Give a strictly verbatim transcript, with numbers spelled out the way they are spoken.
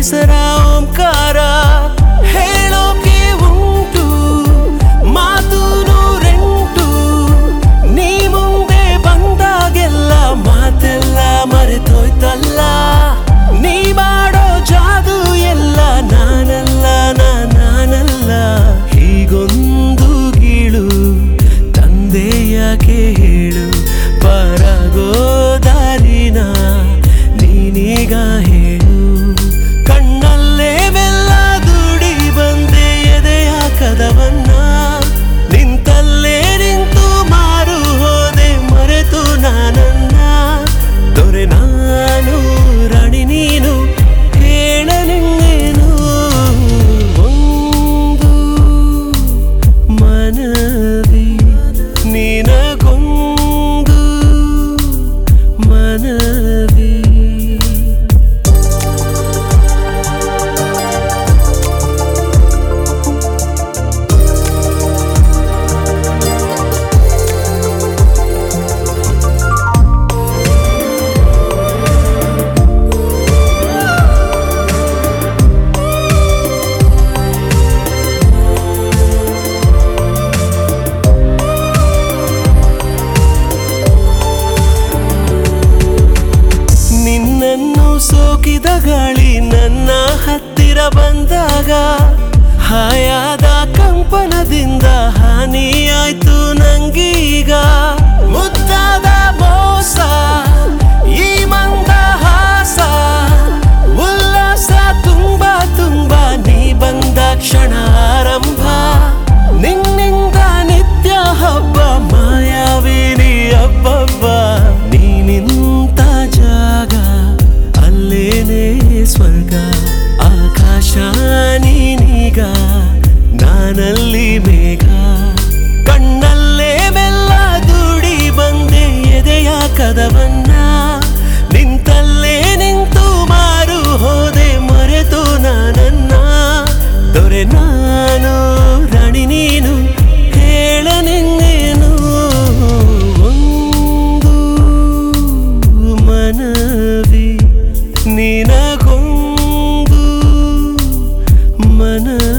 ಹೆಸರ ಓಂಕಾರ ಹೇಳೋಕೆ ಉಂಟು ಮಾತು ನೂರೆಂಟು. ನೀ ಮುಂದೆ ಬಂದಾಗೆಲ್ಲ ಮಾತೆಲ್ಲ ಮರೆತೋಯ್ತಲ್ಲ. ನೀ ಮಾಡೋ ಜಾದು ಎಲ್ಲ ನಾನಲ್ಲ ನಾನಲ್ಲ. ಹೀಗೊಂದು ಗೀಳು ತಂದೆ ಯಾಕೆ ಹೇಳು, ಪರಗೋ ದಾರಿನ ನೀನೀಗ ಹೇಳು. ಕಣ್ಣಲ್ಲೇ ಬೆಲ್ಲ ದುಡಿ ಬಂದೆ ಎದೆಯ ಕದವನ್ನ, ನಿಂತಲ್ಲೇ ನಿಂತು ಮಾರು ಹೋದೆ ಮರೆತು ನಾನನ್ನ. ದೊರೆ ನಾನು ರಾಣಿ ನೀನು ಹೇಳಲಿಂಗೇನು, ಒಂದು ಮನವಿ ನಿನಗೊಂದು ಮನವಿ. ನಿನ್ನನ್ನು ಸೋಕಿದ ಗಾಳಿ ನನ್ನ ಹತ್ತಿರ ಬಂದಾಗ ಹಾಯಾದ ಕಂಪನದಿಂದ ಹಾನಿಯಾಯ್ತು ನಂಗೀಗ. ಮುದ್ದಾದ ಮೋಸ ಈ ಮಂದಹಾಸ ಉಲ್ಲಾಸ ತುಂಬಾ ತುಂಬಾ ನೀ ಬಂದ ಕ್ಷಣ ಆರಂಭ. ನಿನ್ನಿಂದ ನಿತ್ಯ ಹಬ್ಬ ಮಾಯಾವಿನಿ ಹಬ್ಬಬ್ಬ. ನೀ ನಿಂತ ಜಾಗ ಅಲ್ಲೇನೇ ಸ್ವರ್ಗ, ಆಕಾಶ ನೀನೀಗ ನಾನಲ್ಲಿ ಮೇಘ. ಕಣ್ಣಲ್ಲೇ ಮೆಲ್ಲ ದುಡಿ ಬಂದೆ ಎದೆಯ ಕದವನ್ನ, ನಿಂತಲ್ಲೇ ನಿಂತು ಮಾರು ಹೋದೆ ಮರೆತು ನಾನನ್ನ. ದೊರೆ ನಾನು ರಾಣಿ ನೀನು ಹೇಳನೆಂಗೇನು, ಒಂದು ಮನವಿ ನಿನಗೊಂದು ಮನವಿ.